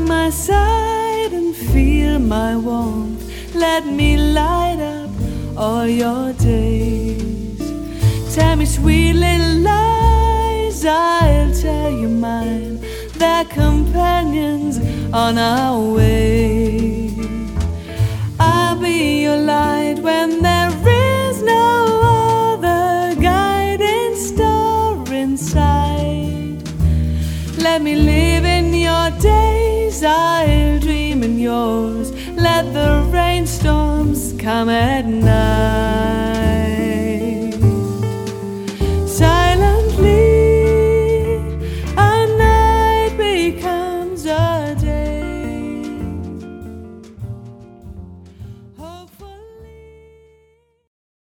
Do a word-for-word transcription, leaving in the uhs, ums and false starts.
my side and feel my warmth. Let me light up all your days. Tell me sweet little lies, I'll tell you mine. They're companions on our way. I'll be your light when there is no other guiding star inside. Let me live in your days, I'll dream in yours. Let the rainstorms come at night.